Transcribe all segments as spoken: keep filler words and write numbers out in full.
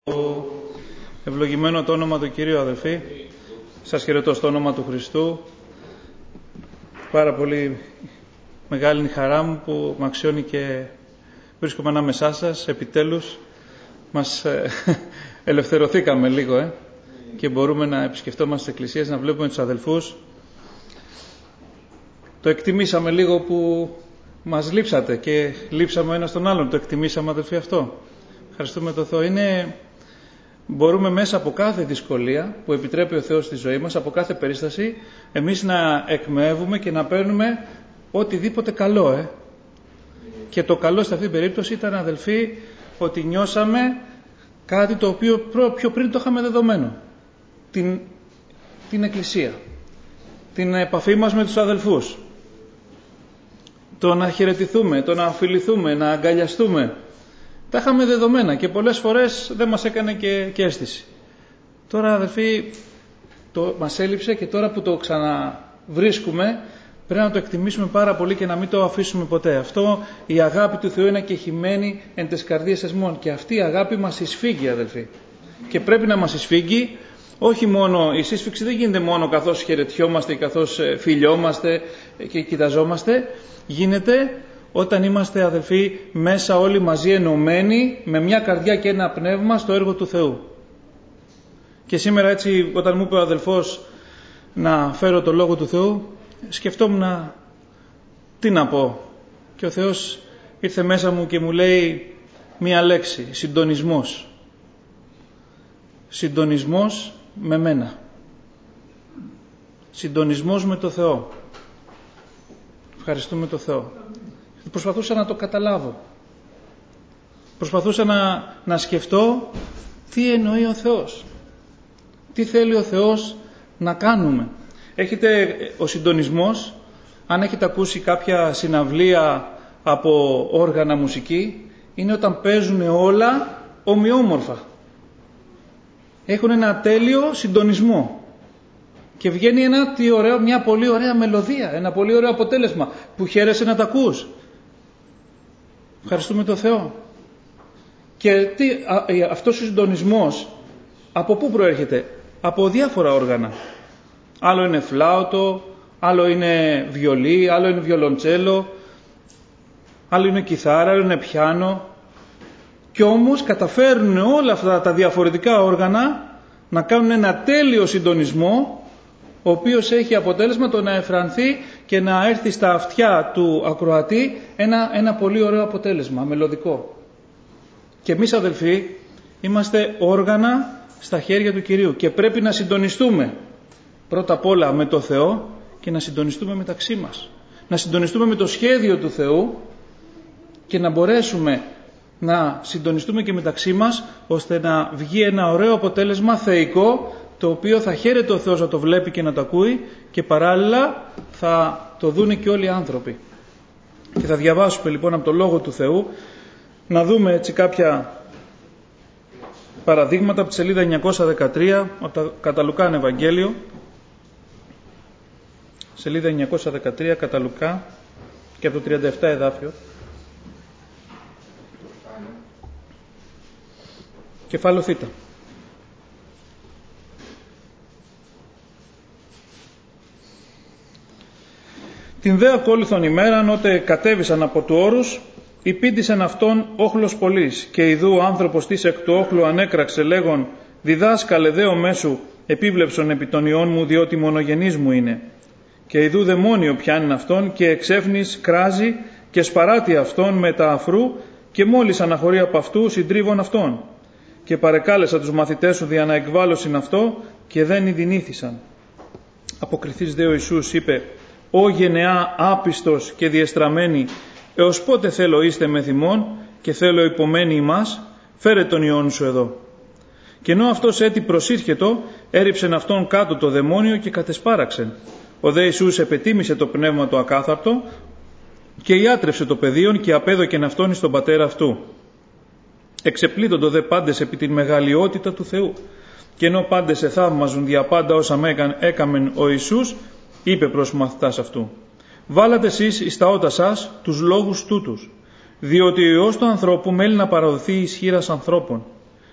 Ευλογημένο το όνομα του Κυρίου, αδελφοί. Σας χαιρετώ στο όνομα του Χριστού. Πάρα πολύ μεγάλη είναι η χαρά μου που με αξιώνει και βρίσκομαι ανάμεσά σας. Επιτέλους μας ελευθερωθήκαμε λίγο ε, και μπορούμε να επισκεφτόμαστε τις εκκλησίες, να βλέπουμε τους αδελφούς. Το εκτιμήσαμε λίγο που μας λείψατε και λείψαμε ένας τον άλλον. Το εκτιμήσαμε, αδελφοί, αυτό. Ευχαριστούμε τον Θεό. Είναι... Μπορούμε μέσα από κάθε δυσκολία που επιτρέπει ο Θεός στη ζωή μας, από κάθε περίσταση, εμείς να εκμεύουμε και να παίρνουμε οτιδήποτε καλό. Ε. Και το καλό σε αυτή την περίπτωση ήταν, αδελφοί, ότι νιώσαμε κάτι το οποίο πιο πριν το είχαμε δεδομένο. Την, την Εκκλησία. Την επαφή μας με τους αδελφούς. Το να χαιρετηθούμε, το να φιληθούμε, να αγκαλιαστούμε. Τα είχαμε δεδομένα και πολλές φορές δεν μας έκανε και, και αίσθηση. Τώρα, αδελφοί, το, μας έλειψε και τώρα που το ξαναβρίσκουμε πρέπει να το εκτιμήσουμε πάρα πολύ και να μην το αφήσουμε ποτέ. Αυτό, η αγάπη του Θεού είναι κεχημένη εν τες καρδίες εσμών και αυτή η αγάπη μας εισφίγγει, αδελφοί. Και πρέπει να μας εισφίγγει, όχι μόνο, η σύσφυξη δεν γίνεται μόνο καθώς χαιρετιόμαστε, καθώς φιλιόμαστε και κοιταζόμαστε, γίνεται όταν είμαστε, αδελφοί, μέσα όλοι μαζί ενωμένοι με μια καρδιά και ένα πνεύμα στο έργο του Θεού. Και σήμερα έτσι, όταν μου είπε ο αδελφός να φέρω το Λόγο του Θεού, σκεφτόμουν τι να πω. Και ο Θεός ήρθε μέσα μου και μου λέει μία λέξη: συντονισμός. Συντονισμός με μένα. Συντονισμός με το Θεό. Ευχαριστούμε το Θεό. Προσπαθούσα να το καταλάβω. Προσπαθούσα να, να σκεφτώ τι εννοεί ο Θεός. Τι θέλει ο Θεός να κάνουμε. Έχετε ο συντονισμός, αν έχετε ακούσει κάποια συναυλία από όργανα μουσική, είναι όταν παίζουν όλα ομοιόμορφα. Έχουν ένα τέλειο συντονισμό. Και βγαίνει ένα, τι ωραίο, μια πολύ ωραία μελωδία, ένα πολύ ωραίο αποτέλεσμα που χαίρεσαι να τα ακούς. Ευχαριστούμε τον Θεό. Και τι, α, αυτός ο συντονισμός από πού προέρχεται? Από διάφορα όργανα. Άλλο είναι φλάουτο, άλλο είναι βιολί, άλλο είναι βιολοντσέλο, άλλο είναι κιθάρα, άλλο είναι πιάνο. Και όμως καταφέρνουν όλα αυτά τα διαφορετικά όργανα να κάνουν ένα τέλειο συντονισμό, ο οποίος έχει αποτέλεσμα το να εφρανθεί και να έρθει στα αυτιά του ακροατή ένα, ένα πολύ ωραίο αποτέλεσμα, μελωδικό. Και εμείς, αδελφοί, είμαστε όργανα στα χέρια του Κυρίου και πρέπει να συντονιστούμε πρώτα απ' όλα με το Θεό και να συντονιστούμε μεταξύ μας. Να συντονιστούμε με το σχέδιο του Θεού και να μπορέσουμε να συντονιστούμε και μεταξύ μας ώστε να βγει ένα ωραίο αποτέλεσμα θεϊκό, το οποίο θα χαίρεται ο Θεός να το βλέπει και να το ακούει και παράλληλα θα το δούνε και όλοι οι άνθρωποι. Και θα διαβάσουμε λοιπόν από το Λόγο του Θεού, να δούμε έτσι κάποια παραδείγματα από τη σελίδα εννιακόσια δεκατρία, από τα κατά Λουκάν Ευαγγέλιο, σελίδα εννιακόσια δεκατρία κατά Λουκά και από το τριάντα επτά εδάφιο. Κεφάλαιο Θ. Την δε ακόλουθον ημέραν, ότε κατέβησαν από του όρους, υπήντησεν αυτόν όχλος πολλής, και ιδού ο άνθρωπος της εκ του όχλου ανέκραξε λέγον: διδάσκαλε δε ο μέσου επίβλεψον επί των ιών μου, διότι μονογενής μου είναι. Και ιδού δαιμόνιο πιάνει αυτόν, και εξέφνης κράζει, και σπαράτη αυτόν με τα αφρού, και μόλις αναχωρεί από αυτού συντρίβων αυτόν. Και παρεκάλεσα τους μαθητές σου δια να εκβάλωσιν αυτό, και δεν ειδηνήθησαν. Αποκριθείς δε ο Ιησούς είπε: «Ω γενεά άπιστος και διεστραμμένη, έως πότε θέλω είστε με θυμών και θέλω υπομένει ημάς, φέρε τον Υιόν σου εδώ». Και ενώ αυτός έτη προσήρχετο, έριψεν αυτόν κάτω το δαιμόνιο και κατεσπάραξεν. Ο δε Ιησούς επετίμησε το πνεύμα το ακάθαρτο και ιάτρευσε το παιδίον και απέδωκεν αυτόν εις τον πατέρα αυτού. Εξεπλήττοντο δε πάντες επί την μεγαλειότητα του Θεού. Και ενώ πάντες εθαύμαζουν δια πάντα όσα έκαμεν ο Ιησούς, είπε προς μαθητάς αυτού: «Βάλατε εσείς εις τα ότα σας τους λόγους τούτους, διότι ο Υιός του ανθρώπου μέλει να παραδοθεί εις χεῖρας ανθρώπων.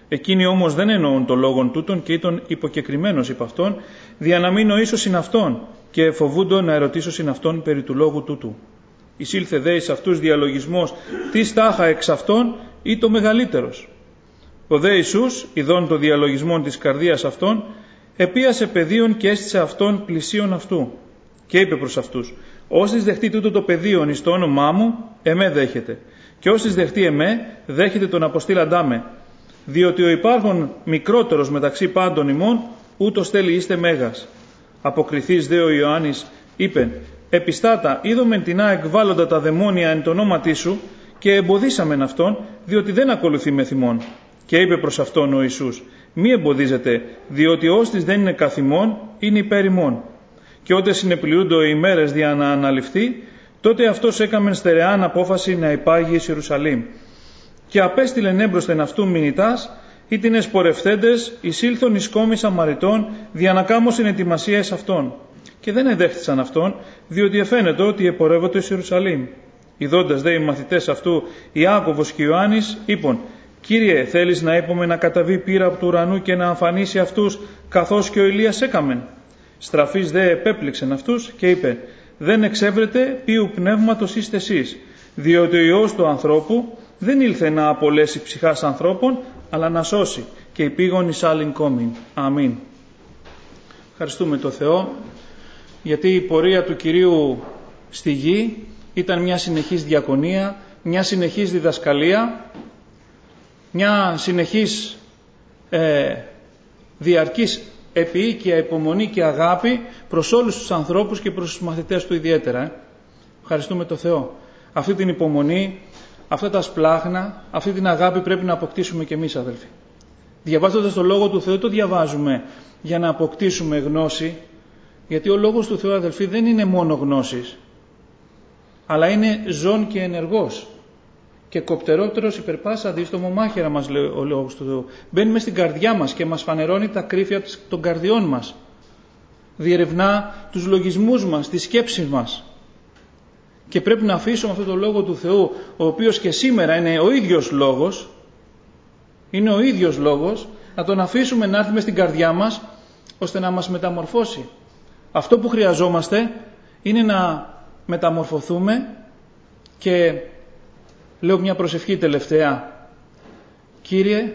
Εκείνοι όμως δεν εννοούν το λόγον τούτον και ήταν υποκεκριμένος υπ' αυτόν, δια να μην νοήσω συν αυτόν, και φοβούντο να ερωτήσω συν αυτόν περί του λόγου τούτου. Εισήλθε δε εις αυτούς διαλογισμός, τι τάχα εξ αυτών ή το μεγαλύτερος. Ο δε Ιησούς, ειδών το διαλογισμό της καρδίας αυτών, επίασε πεδίον και έστησε αυτόν πλησίον αυτού. Και είπε προς αυτούς, όσοι δεχτεί τούτο το πεδίον εις το όνομά μου, εμέ δέχεται. Και όσοι δεχτεί εμέ, δέχεται τον αποστήλαντά με. Διότι ο υπάρχον μικρότερος μεταξύ πάντων ημών, ούτως θέλει είστε μέγας. Αποκριθείς δε ο Ιωάννης, είπεν, επιστάτα, είδομεν τινά εκβάλλοντα τα δαιμόνια εν το ονόματί σου, και εμποδίσαμεν αυτόν, διότι δεν ακολουθεί με θυμόν. Και είπε προς αυτόν ο Ιησούς, μη εμποδίζετε, διότι ώστις δεν είναι καθ' ημών, είναι υπέρ ημών. Και όταν συνεπληρούνται οι ημέρες δια να αναλυφθεί, τότε αυτός έκαμεν στερεάν απόφαση να υπάγει εις Ιερουσαλήμ. Και απέστειλεν έμπροσθεν αυτού μηνυτάς, ή την εσπορευθέντες, εισήλθον εις κόμη Σαμαριτών, δια να κάμωσιν ετοιμασία εις αυτόν. Και δεν εδέχθησαν αυτόν, διότι εφαίνεται ότι επορεύονται εις Ιερουσαλήμ. Ιδώντας δε οι μαθητές αυτού, Ιάκωβος και Ιωάννης, είπον, Κύριε, θέλεις να είπαμε να καταβεί πύρα από του ουρανού και να αμφανίσει αυτούς, καθώς και ο Ηλίας έκαμεν. Στραφής δε επέπληξεν αυτούς και είπε, δεν εξέβρετε ποιου πνεύματος είστε εσείς, διότι ο Υιός του ανθρώπου δεν ήλθε να απολέσει ψυχάς ανθρώπων, αλλά να σώσει, και υπήγον εις άλλην κόμην. Αμήν. Ευχαριστούμε τον Θεό, γιατί η πορεία του Κυρίου στη γη ήταν μια συνεχής διακονία, μια συνεχής διδασκαλία, μια συνεχής ε, διαρκής επίοικια, υπομονή και αγάπη προς όλους τους ανθρώπους και προς τους μαθητές του ιδιαίτερα. Ε. Ευχαριστούμε τον Θεό. Αυτή την υπομονή, αυτά τα σπλάχνα, αυτή την αγάπη πρέπει να αποκτήσουμε και εμείς, αδελφοί. Διαβάζοντας το Λόγο του Θεού, το διαβάζουμε για να αποκτήσουμε γνώση, γιατί ο Λόγος του Θεού, αδελφοί, δεν είναι μόνο γνώσης, αλλά είναι ζών και ενεργός. Και κοπτερότερος υπερπάσα δίστομο μάχαιρα, μας λέει ο Λόγος του Θεού. Μπαίνει μες στην καρδιά μας και μας φανερώνει τα κρύφια των καρδιών μας. Διερευνά τους λογισμούς μας, τις σκέψεις μας. Και πρέπει να αφήσουμε αυτό το Λόγο του Θεού, ο οποίος και σήμερα είναι ο ίδιος Λόγος, είναι ο ίδιος Λόγος, να τον αφήσουμε να έρθει μες στην καρδιά μας, ώστε να μας μεταμορφώσει. Αυτό που χρειαζόμαστε είναι να μεταμορφωθούμε. Και λέω μια προσευχή τελευταία. Κύριε,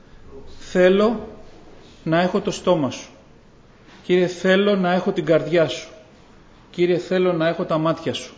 θέλω να έχω το στόμα σου. Κύριε, θέλω να έχω την καρδιά σου. Κύριε, θέλω να έχω τα μάτια σου.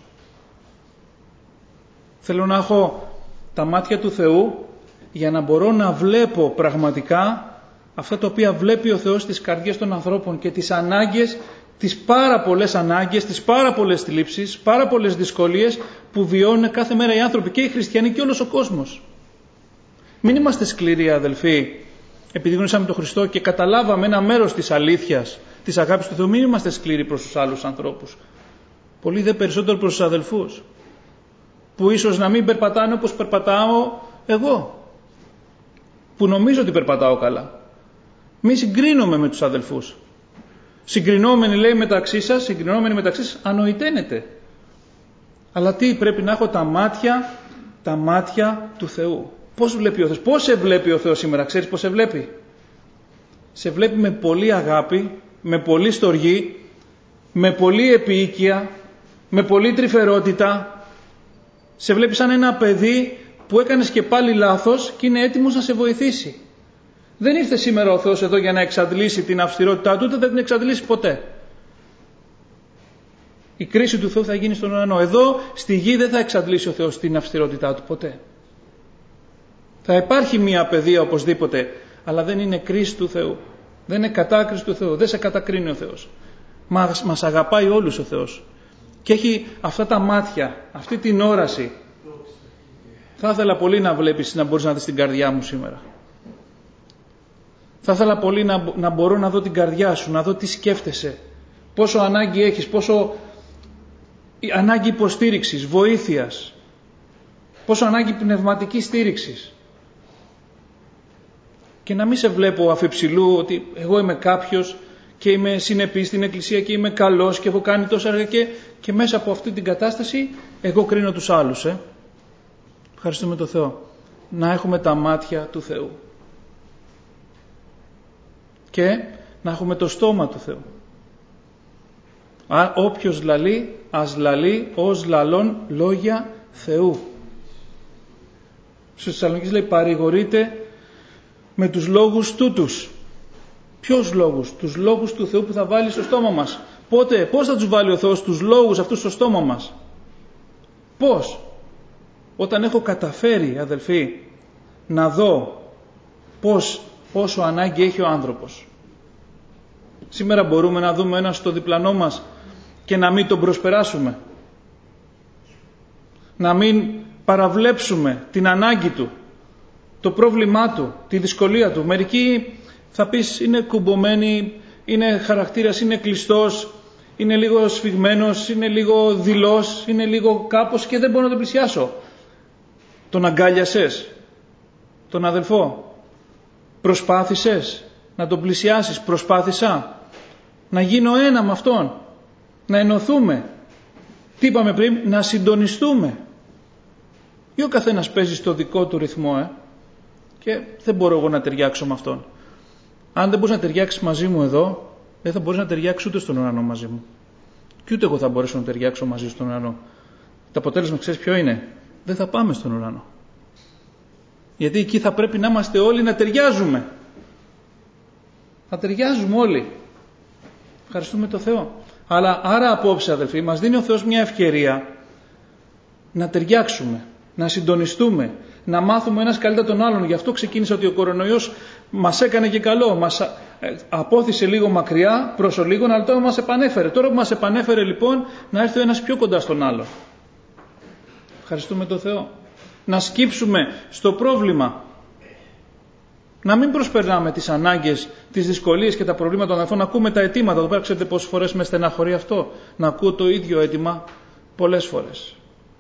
Θέλω να έχω τα μάτια του Θεού για να μπορώ να βλέπω πραγματικά αυτά τα οποία βλέπει ο Θεός στις καρδιές των ανθρώπων και τις ανάγκες, τις πάρα πολλές ανάγκες, τις πάρα πολλές θλίψεις, πάρα πολλές δυσκολίες που βιώνουν κάθε μέρα οι άνθρωποι, και οι χριστιανοί και όλος ο κόσμος. Μην είμαστε σκληροί, αδελφοί, επειδή γνωρίσαμε τον Χριστό και καταλάβαμε ένα μέρος της αλήθειας, της αγάπης του Θεού. Μην είμαστε σκληροί προς τους άλλους ανθρώπους. Πολύ δε περισσότερο προς τους αδελφούς, που ίσως να μην περπατάνε όπως περπατάω εγώ, που νομίζω ότι περπατάω καλά. Μη συγκρίνομαι με τους αδελφούς. Συγκρινόμενοι, λέει, μεταξύ σας, συγκρινόμενοι μεταξύ σας, ανοηταίνετε. Αλλά τι, πρέπει να έχω τα μάτια, τα μάτια του Θεού. Πώς βλέπει ο Θεός, πώς σε βλέπει ο Θεός σήμερα, ξέρεις πώς σε βλέπει? Σε βλέπει με πολύ αγάπη, με πολύ στοργή, με πολύ επίοικια, με πολύ τρυφερότητα. Σε βλέπει σαν ένα παιδί που έκανες και πάλι λάθος και είναι έτοιμος να σε βοηθήσει. Δεν ήρθε σήμερα ο Θεός εδώ για να εξαντλήσει την αυστηρότητά του, ούτε θα την εξαντλήσει ποτέ. Η κρίση του Θεού θα γίνει στον ουρανό. Εδώ στη γη δεν θα εξαντλήσει ο Θεός την αυστηρότητά του ποτέ. Θα υπάρχει μια παιδεία οπωσδήποτε, αλλά δεν είναι κρίση του Θεού. Δεν είναι κατάκριση του Θεού. Δεν σε κατακρίνει ο Θεός. Μας, μας αγαπάει όλους ο Θεός. Και έχει αυτά τα μάτια, αυτή την όραση. Θα ήθελα πολύ να βλέπεις, να μπορείς να δεις την καρδιά μου σήμερα. Θα ήθελα πολύ να, να μπορώ να δω την καρδιά σου, να δω τι σκέφτεσαι, πόσο ανάγκη έχεις, πόσο ανάγκη υποστήριξης, βοήθειας, πόσο ανάγκη πνευματικής στήριξης. Και να μην σε βλέπω αφιψηλού ότι εγώ είμαι κάποιος και είμαι συνεπής στην Εκκλησία και είμαι καλός και έχω κάνει τόσα έργα και, και μέσα από αυτή την κατάσταση εγώ κρίνω τους άλλους. Ε. Ευχαριστούμε τον Θεό. Να έχουμε τα μάτια του Θεού. και να έχουμε το στόμα του Θεού. Α, όποιος λαλεί, ας λαλεί ως λαλών λόγια Θεού. Στους Θεσσαλονίκης λέει παρηγορείται με τους λόγους τούτους. Ποιους λόγους? Τους λόγους του Θεού που θα βάλει στο στόμα μας. Πότε, πώς θα τους βάλει ο Θεός τους λόγους αυτούς στο στόμα μας? Πώς? Όταν έχω καταφέρει, αδελφοί, να δω πώς, πόσο ανάγκη έχει ο άνθρωπος. Σήμερα μπορούμε να δούμε ένα στο διπλανό μας και να μην τον προσπεράσουμε. Να μην παραβλέψουμε την ανάγκη του, το πρόβλημά του, τη δυσκολία του. Μερικοί θα πεις είναι κουμπωμένοι, είναι χαρακτήρας, είναι κλειστός, είναι λίγο σφιγμένος, είναι λίγο δειλός, είναι λίγο κάπως και δεν μπορώ να τον πλησιάσω. Τον αγκάλιασες, τον αδελφό? Προσπάθησες να τον πλησιάσεις? Προσπάθησα να γίνω ένα με αυτόν, να ενωθούμε. Τι είπαμε πριν? Να συντονιστούμε. Ή ο καθένας παίζει στο δικό του ρυθμό ε? και δεν μπορώ εγώ να ταιριάξω με αυτόν. Αν δεν μπορείς να ταιριάξεις μαζί μου εδώ, δεν θα μπορείς να ταιριάξεις ούτε στον ουρανό μαζί μου. Και ούτε εγώ θα μπορέσω να ταιριάξω μαζί στον ουρανό. Το αποτέλεσμα ξέρεις ποιο είναι? Δεν θα πάμε στον ουρανό. Γιατί εκεί θα πρέπει να είμαστε όλοι να ταιριάζουμε. Να ταιριάζουμε όλοι. Ευχαριστούμε το Θεό. Αλλά άρα απόψε, αδελφοί, μας δίνει ο Θεός μια ευκαιρία να ταιριάξουμε, να συντονιστούμε, να μάθουμε ένας καλύτερα τον άλλον. Γι' αυτό ξεκίνησε ότι ο κορονοϊός μας έκανε και καλό. Μας απόθυσε λίγο μακριά προς ο λίγον, αλλά τώρα μας επανέφερε. Τώρα που μας επανέφερε λοιπόν, να έρθει ο ένας πιο κοντά στον άλλο. Ευχαριστούμε τον Θεό. Να σκύψουμε στο πρόβλημα. Να μην προσπερνάμε τις ανάγκες, τις δυσκολίες και τα προβλήματα των αδελφών. Να ακούμε τα αιτήματα. Εδώ πέρα ξέρετε πόσες φορές με στεναχωρεί αυτό. Να ακούω το ίδιο αίτημα πολλές φορές.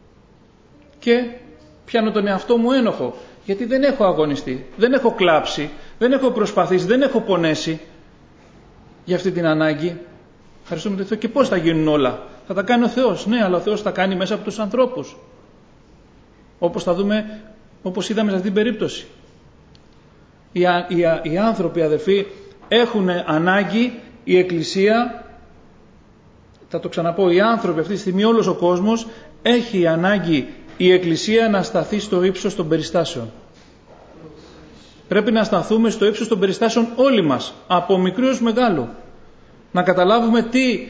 Και πιάνω τον εαυτό μου ένοχο. Γιατί δεν έχω αγωνιστεί, δεν έχω κλάψει, δεν έχω προσπαθήσει, δεν έχω πονέσει για αυτή την ανάγκη. Ευχαριστούμε τον Θεό. Και πώς θα γίνουν όλα? Θα τα κάνει ο Θεός. Ναι, αλλά ο Θεός τα κάνει μέσα από τους ανθρώπους. Όπως θα δούμε, όπως είδαμε σε αυτή την περίπτωση. Οι, οι, οι άνθρωποι, αδελφοί, έχουν ανάγκη, η Εκκλησία, θα το ξαναπώ, οι άνθρωποι αυτή τη στιγμή, όλος ο κόσμος έχει ανάγκη η Εκκλησία να σταθεί στο ύψος των περιστάσεων. Πρέπει να σταθούμε στο ύψος των περιστάσεων όλοι μας, από μικρού έως μεγάλου. Να καταλάβουμε τι,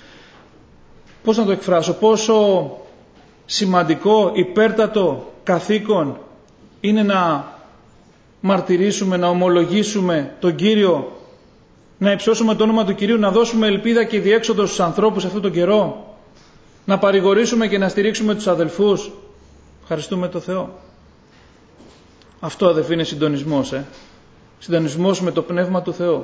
πώς να το εκφράσω, πόσο σημαντικό, υπέρτατο καθήκον είναι να μαρτυρήσουμε, να ομολογήσουμε τον Κύριο, να υψώσουμε το όνομα του Κυρίου, να δώσουμε ελπίδα και διέξοδο στους ανθρώπους αυτόν τον καιρό, να παρηγορήσουμε και να στηρίξουμε τους αδελφούς. Ευχαριστούμε το Θεό. Αυτό, αδελφοί, είναι συντονισμός. Ε? Συντονισμός με το Πνεύμα του Θεού.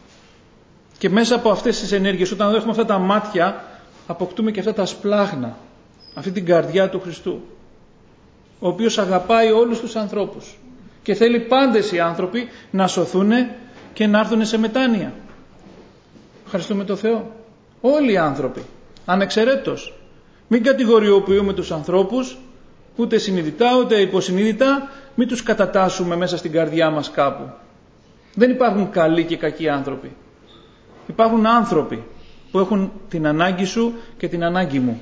Και μέσα από αυτές τις ενέργειες, όταν έχουμε αυτά τα μάτια, αποκτούμε και αυτά τα σπλάχνα. Αυτή την καρδιά του Χριστού. Ο οποίος αγαπάει όλους τους ανθρώπους. Και θέλει πάντες οι άνθρωποι να σωθούν και να έρθουν σε μετάνοια. Ευχαριστούμε το Θεό. Όλοι οι άνθρωποι. Ανεξαιρέτως. Μην κατηγοριοποιούμε τους ανθρώπους, ούτε συνειδητά ούτε υποσυνείδητα, μην τους κατατάσσουμε μέσα στην καρδιά μας κάπου. Δεν υπάρχουν καλοί και κακοί άνθρωποι. Υπάρχουν άνθρωποι που έχουν την ανάγκη σου και την ανάγκη μου.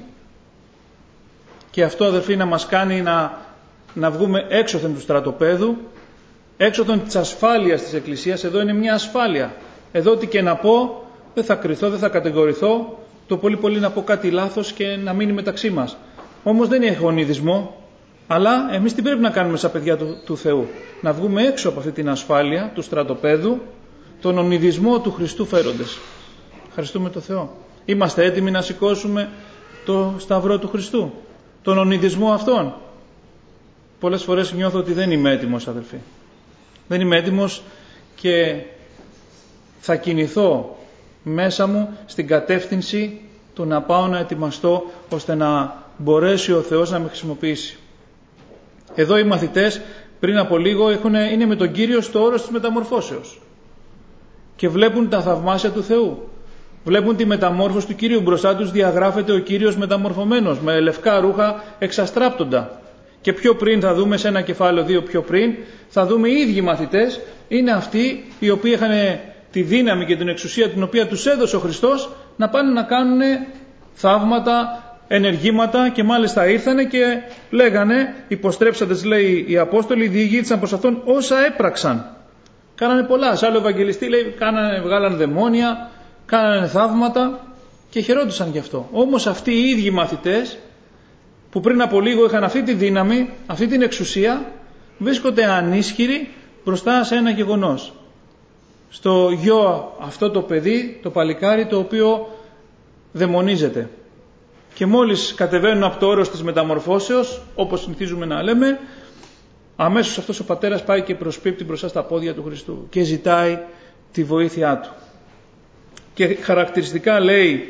Και αυτό, αδελφοί, να μας κάνει να, να βγούμε έξωθεν του στρατοπέδου, έξωθεν της ασφάλειας της Εκκλησίας. Εδώ είναι μια ασφάλεια. Εδώ τι και να πω, δεν θα κριθώ, δεν θα κατηγορηθώ, το πολύ πολύ να πω κάτι λάθος και να μείνει μεταξύ μας. Όμως δεν είναι ονειδισμό, αλλά εμείς τι πρέπει να κάνουμε σαν παιδιά του, του Θεού? Να βγούμε έξω από αυτή την ασφάλεια του στρατοπέδου, τον ονειδισμό του Χριστού φέροντες. Ευχαριστούμε το Θεό. Είμαστε έτοιμοι να σηκώσουμε το σταυρό του Χριστού, τον ονειδισμό αυτόν? Πολλές φορές νιώθω ότι δεν είμαι έτοιμος, αδελφοί. Δεν είμαι έτοιμος και θα κινηθώ μέσα μου στην κατεύθυνση του να πάω να ετοιμαστώ ώστε να μπορέσει ο Θεός να με χρησιμοποιήσει. Εδώ οι μαθητές πριν από λίγο έχουν, είναι με τον Κύριο στο όρος της μεταμορφώσεως και βλέπουν τα θαυμάσια του Θεού. Βλέπουν τη μεταμόρφωση του Κύριου. Μπροστά τους διαγράφεται ο Κύριος μεταμορφωμένος με λευκά ρούχα εξαστράπτοντα. Και πιο πριν θα δούμε, σε ένα κεφάλαιο δύο πιο πριν, θα δούμε οι ίδιοι μαθητές είναι αυτοί οι οποίοι είχαν τη δύναμη και την εξουσία την οποία τους έδωσε ο Χριστός να πάνε να κάνουν θαύματα, ενεργήματα, και μάλιστα ήρθανε και λέγανε, υποστρέψαντες λέει οι Απόστολοι, διηγήθησαν προς αυτόν όσα έπραξαν. Κάνανε πολλά. Σε άλλο Ευαγγελιστή λέει κάνανε, βγάλανε δαιμόνια, κάνανε θαύματα και χαιρόντουσαν γι' αυτό. Όμως αυτοί οι ίδιοι μαθητές που πριν από λίγο είχαν αυτή τη δύναμη, αυτή την εξουσία, βρίσκονται ανίσχυροι μπροστά σε ένα γεγονός. Στο γιο αυτό το παιδί, το παλικάρι, το οποίο δαιμονίζεται. Και μόλις κατεβαίνουν από το όρος της μεταμορφώσεως, όπως συνηθίζουμε να λέμε, αμέσως αυτός ο πατέρας πάει και προσπίπτει μπροστά στα πόδια του Χριστού και ζητάει τη βοήθειά του. Και χαρακτηριστικά λέει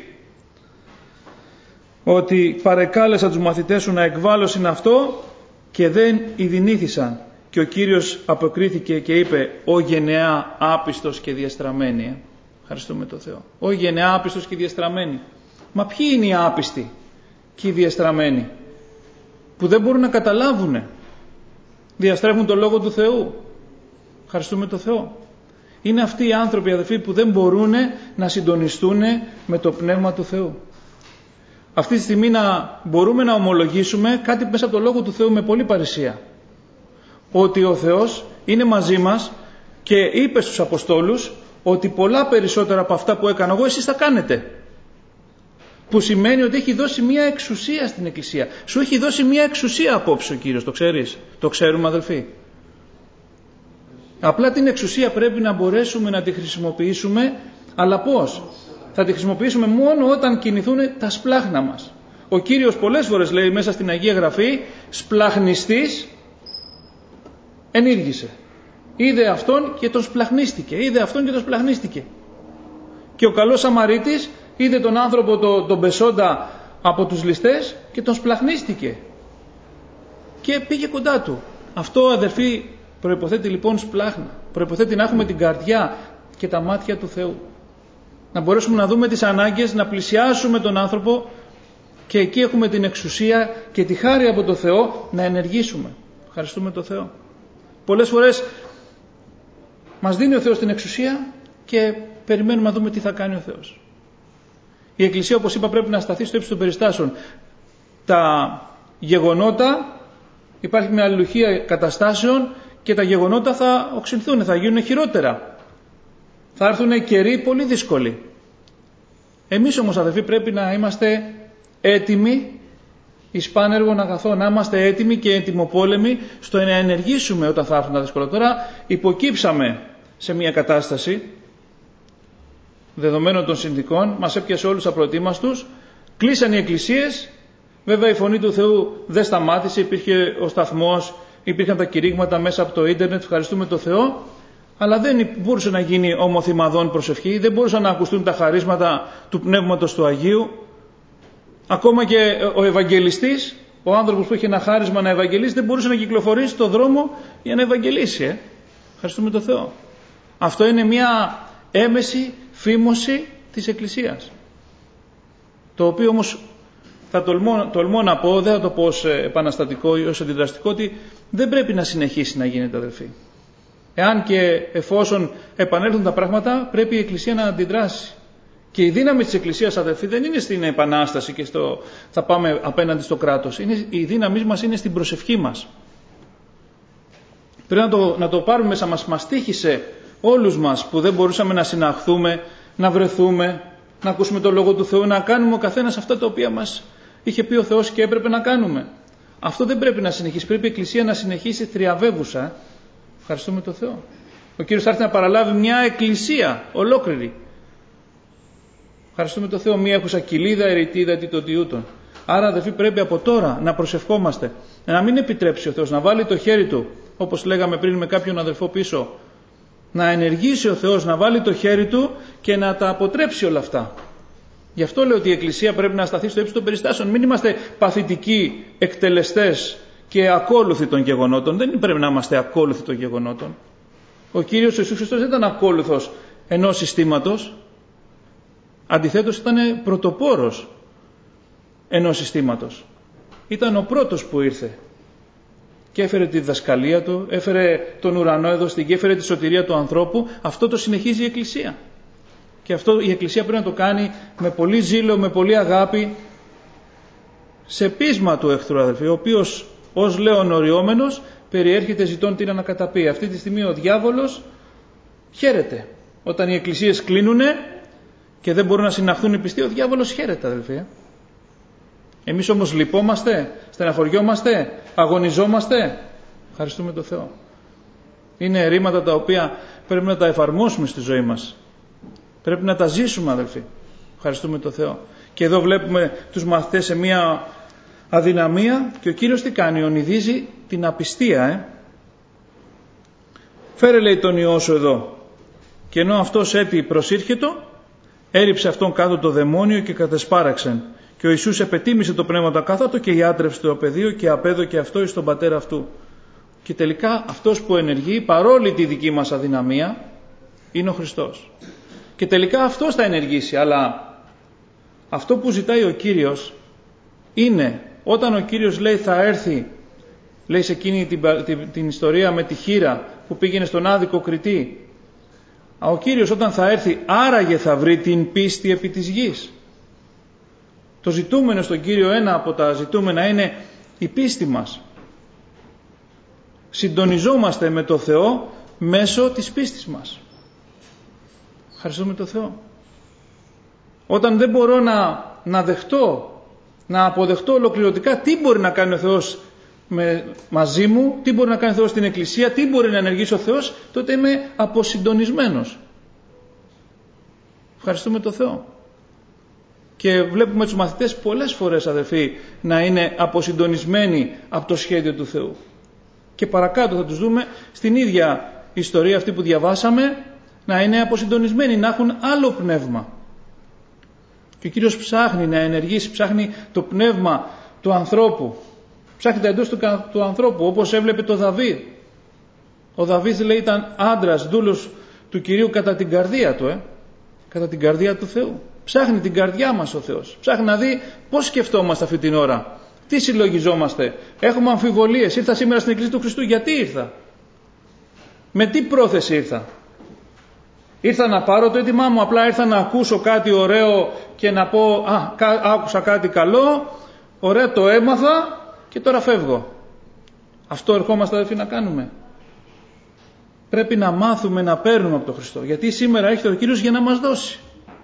ότι παρεκάλεσα τους μαθητές σου να εκβάλωσιν αυτό και δεν ειδηνήθησαν. Και ο Κύριος αποκρίθηκε και είπε, «Ω γενεά άπιστος και διαστραμμένη». Ε. Ευχαριστούμε τον Θεό. «Ω γενεά άπιστος και διαστραμμένη». Μα ποιοι είναι οι άπιστοι και οι διαστραμμένοι? Που δεν μπορούν να καταλάβουν. Διαστρέφουν τον Λόγο του Θεού. Ευχαριστούμε τον Θεό. Είναι αυτοί οι άνθρωποι, αδελφοί, που δεν μπορούν να συντονιστούν με το Πνεύμα του Θεού. Αυτή τη στιγμή να μπορούμε να ομολογήσουμε κάτι μέσα από το Λόγο του Θεού με πολύ παρησία. Ότι ο Θεός είναι μαζί μας και είπε στους Αποστόλους ότι πολλά περισσότερα από αυτά που έκανα εγώ εσείς θα κάνετε. Που σημαίνει ότι έχει δώσει μια εξουσία στην Εκκλησία. Σου έχει δώσει μια εξουσία απόψε ο Κύριος, το ξέρεις? Το ξέρουμε, αδελφοί? Απλά την εξουσία πρέπει να μπορέσουμε να τη χρησιμοποιήσουμε, αλλά πώς? Θα τη χρησιμοποιήσουμε μόνο όταν κινηθούν τα σπλάχνα μας. Ο Κύριος πολλές φορές λέει μέσα στην Αγία Γραφή, σπλαχνιστής ενήργησε. Είδε αυτόν και τον σπλαχνίστηκε. Είδε αυτόν και τον σπλαχνίστηκε. Και ο καλός Σαμαρίτης είδε τον άνθρωπο τον, τον πεσόντα από τους ληστές και τον σπλαχνίστηκε. Και πήγε κοντά του. Αυτό, αδερφοί, προϋποθέτει λοιπόν σπλάχνα. Προϋποθέτει να έχουμε την καρδιά και τα μάτια του Θεού. Να μπορέσουμε να δούμε τις ανάγκες, να πλησιάσουμε τον άνθρωπο και εκεί έχουμε την εξουσία και τη χάρη από τον Θεό να ενεργήσουμε. Ευχαριστούμε τον Θεό. Πολλές φορές μας δίνει ο Θεός την εξουσία και περιμένουμε να δούμε τι θα κάνει ο Θεός. Η Εκκλησία, όπως είπα, πρέπει να σταθεί στο ύψος των περιστάσεων. Τα γεγονότα, υπάρχει μια αλληλουχία καταστάσεων και τα γεγονότα θα οξυνθούν, θα γίνουν χειρότερα. Θα έρθουν καιροί πολύ δύσκολοι. Εμείς όμως, αδελφοί, πρέπει να είμαστε έτοιμοι εις πάνεργον αγαθό, να είμαστε έτοιμοι και έτοιμοπόλεμοι στο να ενεργήσουμε όταν θα έρθουν τα δύσκολα. Τώρα υποκύψαμε σε μια κατάσταση δεδομένων των συνθηκών, μας έπιασε όλους απροετοίμαστους, κλείσαν οι εκκλησίες, βέβαια η φωνή του Θεού δεν σταμάτησε, υπήρχε ο σταθμός, υπήρχαν τα κηρύγματα μέσα από το ίντερνετ, ευχαριστούμε τον Θεό, αλλά δεν μπορούσε να γίνει ομοθυμαδόν προσευχή, δεν μπορούσαν να ακουστούν τα χαρίσματα του Πνεύματος του Αγίου. Ακόμα και ο Ευαγγελιστής, ο άνθρωπος που είχε ένα χάρισμα να ευαγγελίσει, δεν μπορούσε να κυκλοφορήσει στον δρόμο για να ευαγγελίσει. Ε. Ευχαριστούμε τον Θεό. Αυτό είναι μια έμεση φήμωση της Εκκλησίας. Το οποίο όμως θα τολμώ, τολμώ να πω, δεν θα το πω ως επαναστατικό ή ως αντιδραστικό, ότι δεν πρέπει να συνεχίσει να γίνεται, αδελφοί. Εάν και εφόσον επανέλθουν τα πράγματα, πρέπει η Εκκλησία να αντιδράσει. Και η δύναμη της Εκκλησίας, αδελφοί, δεν είναι στην επανάσταση και στο θα πάμε απέναντι στο κράτος. Είναι, η δύναμή μας είναι στην προσευχή μας. Πρέπει να το, να το πάρουμε μέσα μας. Μας τύχησε όλους μας που δεν μπορούσαμε να συναχθούμε, να βρεθούμε, να ακούσουμε τον Λόγο του Θεού, να κάνουμε ο καθένας αυτά τα οποία μας είχε πει ο Θεός και έπρεπε να κάνουμε. Αυτό δεν πρέπει να συνεχίσει. Πρέπει η Εκκλησία να συνεχίσει θριαβεύουσα. Ευχαριστούμε τον Θεό. Ο Κύριος θα έρθει να παραλάβει μια εκκλησία ολόκληρη. Ευχαριστούμε τον Θεό. Μία έχουσα κοιλίδα, ερητίδα, τι το τιούτον. Άρα, αδελφοί, πρέπει από τώρα να προσευχόμαστε. Να μην επιτρέψει ο Θεός να βάλει το χέρι του, όπως λέγαμε πριν με κάποιον αδελφό πίσω, να ενεργήσει ο Θεός, να βάλει το χέρι του και να τα αποτρέψει όλα αυτά. Γι' αυτό λέω ότι η Εκκλησία πρέπει να σταθεί στο ύψος των περιστάσεων. Μην είμαστε παθητικοί εκτελεστές και ακόλουθοι των γεγονότων. Δεν πρέπει να είμαστε ακόλουθοι των γεγονότων. Ο Κύριος Ιησούς Χριστός δεν ήταν ακόλουθος ενός συστήματος. Αντιθέτως ήταν πρωτοπόρος ενός συστήματος. Ήταν ο πρώτος που ήρθε και έφερε τη διδασκαλία του, έφερε τον ουρανό εδώ στην και έφερε τη σωτηρία του ανθρώπου. Αυτό το συνεχίζει η Εκκλησία. Και αυτό η Εκκλησία πρέπει να το κάνει με πολύ ζήλο, με πολύ αγάπη, σε πείσμα του εχθρού, αδελφοί, ο οποίος ως λέον οριόμενος περιέρχεται ζητών την ανακαταπεί. Αυτή τη στιγμή ο διάβολος χαίρεται. Όταν οι εκκλησίες κλείνουνε και δεν μπορούν να συναχθούν οι πιστοί, ο διάβολος χαίρεται, αδελφοί. Εμείς όμως λυπόμαστε, στεναχωριόμαστε, αγωνιζόμαστε. Ευχαριστούμε τον Θεό. Είναι ερήματα τα οποία πρέπει να τα εφαρμόσουμε στη ζωή μας. Πρέπει να τα ζήσουμε, αδελφοί. Ευχαριστούμε τον Θεό. Και εδώ βλέπουμε τους μαθητές σε μια αδυναμία και ο Κύριος τι κάνει, ονειδίζει την απιστία. Ε? Φέρε, λέει, τον ιό σου εδώ. Και ενώ αυτός έτη προσήρχετο, έριψε αυτόν κάτω το δαιμόνιο και κατεσπάραξεν. Και ο Ιησούς επετίμησε το πνεύμα το ακάθαρτο και ιάτρευσε το πεδίο και απέδωκε αυτό εις τον πατέρα αυτού. Και τελικά αυτός που ενεργεί παρόλη τη δική μας αδυναμία είναι ο Χριστός. Και τελικά αυτός θα ενεργήσει, αλλά αυτό που ζητάει ο Κύριος είναι όταν ο Κύριος λέει θα έρθει, λέει σε εκείνη την, την, την ιστορία με τη χήρα που πήγαινε στον άδικο Κριτή, ο Κύριος όταν θα έρθει άραγε θα βρει την πίστη επί της γης. Το ζητούμενο στον Κύριο, ένα από τα ζητούμενα είναι η πίστη μας. Συντονιζόμαστε με το Θεό μέσω της πίστης μας. Ευχαριστούμε τον Θεό. Όταν δεν μπορώ να, να δεχτώ, να αποδεχτώ ολοκληρωτικά τι μπορεί να κάνει ο Θεός με, μαζί μου, τι μπορεί να κάνει ο Θεός στην Εκκλησία, τι μπορεί να ενεργήσει ο Θεός, τότε είμαι αποσυντονισμένος. Ευχαριστούμε τον Θεό. Και βλέπουμε τους μαθητές πολλές φορές, αδελφοί, να είναι αποσυντονισμένοι από το σχέδιο του Θεού. Και παρακάτω θα τους δούμε στην ίδια ιστορία αυτή που διαβάσαμε, να είναι αποσυντονισμένοι, να έχουν άλλο πνεύμα. Και ο Κύριος ψάχνει να ενεργήσει, ψάχνει το πνεύμα του ανθρώπου. Ψάχνει τα εντός του, του ανθρώπου, όπως έβλεπε το Δαβίδ. Ο Δαβίδ, λέει, ήταν άντρας, δούλος του Κυρίου κατά την καρδία του, ε? κατά την καρδία του Θεού. Ψάχνει την καρδιά μας ο Θεός. Ψάχνει να δει πώς σκεφτόμαστε αυτή την ώρα. Τι συλλογιζόμαστε. Έχουμε αμφιβολίες. Ήρθα σήμερα στην Εκκλησία του Χριστού. Γιατί ήρθα. Με τι πρόθεση ήρθα. Ήρθα να πάρω το αίτημά μου. Απλά ήρθα να ακούσω κάτι ωραίο και να πω α, άκουσα κάτι καλό. Ωραία, το έμαθα και τώρα φεύγω. Αυτό ερχόμαστε, αδελφοί, να κάνουμε. Πρέπει να μάθουμε να παίρνουμε από τον Χριστό. Γιατί σήμερα έρχεται ο Κύριος για να μας δώσει.